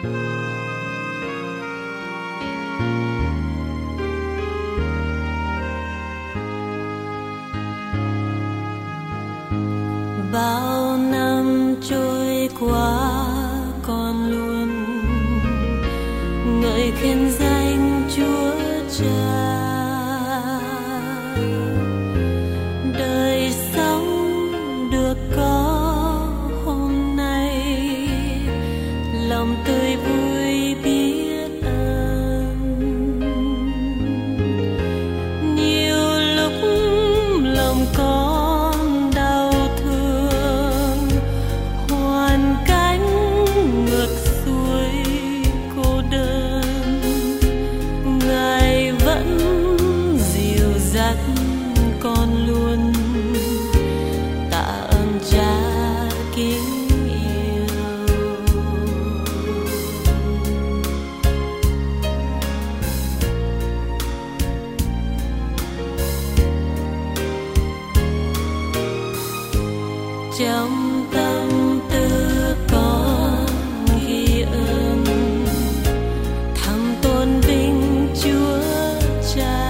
Bao năm trôi qua con luôn ngợi khen danh Chúa Cha. Đời sống được có hôm nay, lòng tươi vui biết ơn. Nhiều lúc lòng con đau thương, hoàn cảnh ngược xuôi cô đơn, Ngài vẫn dìu dắt con luôn. Tạ ơn Cha kính yêu. Trong tâm tư con ghi ơn, thầm tôn vinh Chúa Cha.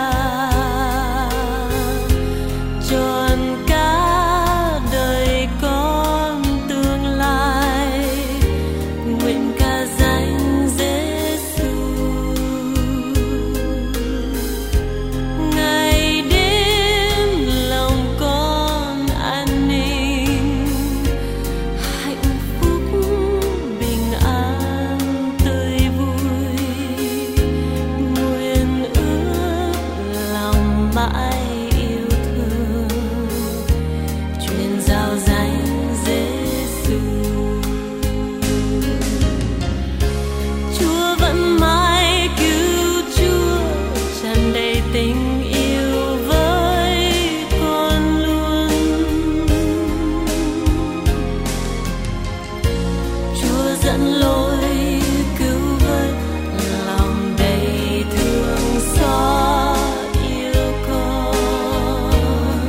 Trọn cả đời con tương lai, nguyện ca danh Giêsu. Ngày đêm lòng con an ninh, hạnh phúc bình an tươi vui. Nguyện ước lòng mãi yêu thương, truyền giao danh Giêsu. Chúa vẫn mãi cứu Chúa, tràn đầy tình yêu với con luôn. Chúa dẫn lối cứu vớt, lòng đầy thương xót yêu con.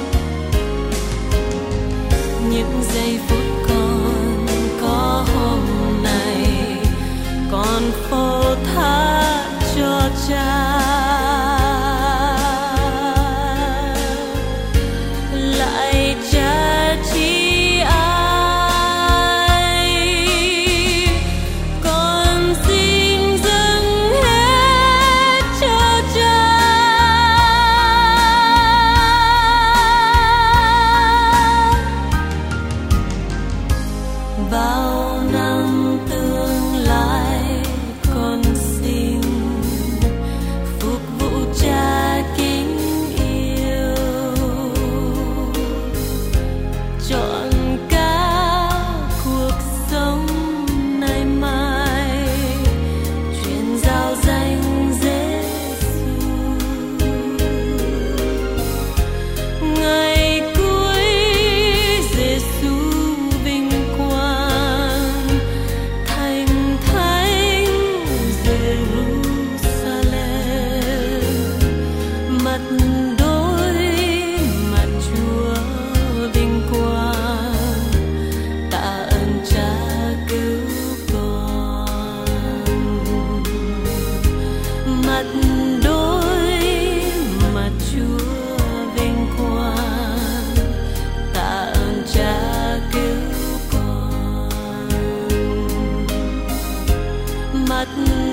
Những giây phút con có hôm nay, con phó thác cho Cha. Lạy Cha chi ai, con xin dâng hết cho Cha. Bao năm tương lai con xin phục vụ Cha kính yêu. Trọn cả cuộc sống nay mai, truyền giao danh Giêsu. Ngày cuối Giêsu vinh quang, thành thánh Jerusalem. Mặt đối mặt Chúa vinh quang, tạ ơn Cha cứu con. Mặt đối mặt Chúa vinh quang, tạ ơn Cha cứu con. Mặt